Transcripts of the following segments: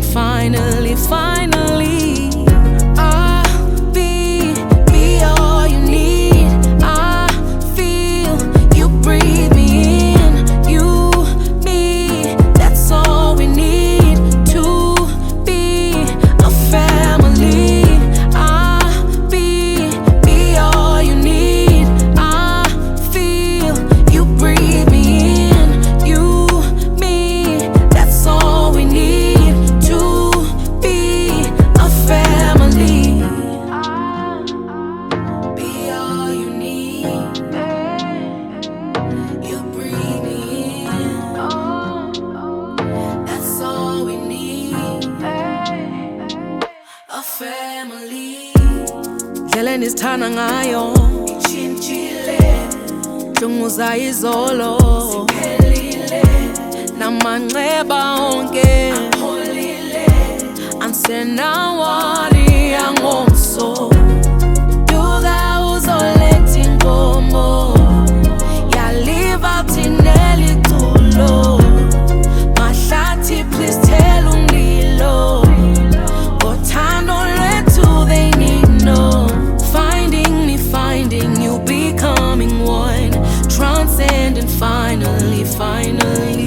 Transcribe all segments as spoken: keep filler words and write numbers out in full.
and finally, finally, I'll be, be all you need. I feel you breathe me in, you, me, that's all we need to be a family. I'll be, be all you need. I feel you breathe me in, you, me, that's all we need to be a family. Be all you need. You breathe me in, that's all we need, a family. Ndlela nisithanda ngayo itshintshile, nhlunguza izolo ziphelile, namanxeba onke apholile, ansenawari angomso. Duka uzoletha inkomo yaliva thineli tulo, mahlathi please tell umlilo, ngothando lwethu they need no. Finding me, finding you, becoming one, transcending finally, finally.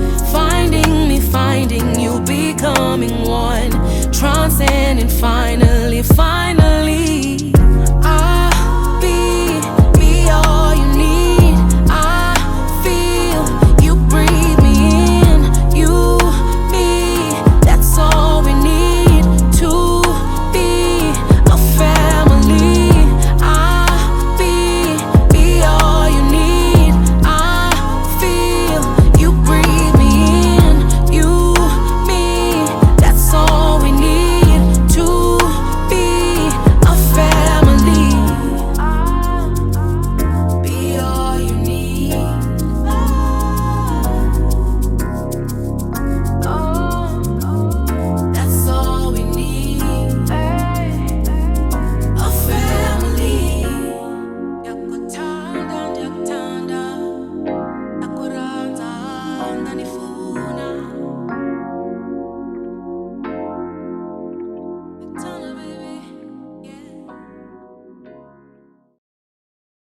Finding me, finding you, becoming one, transcending finally.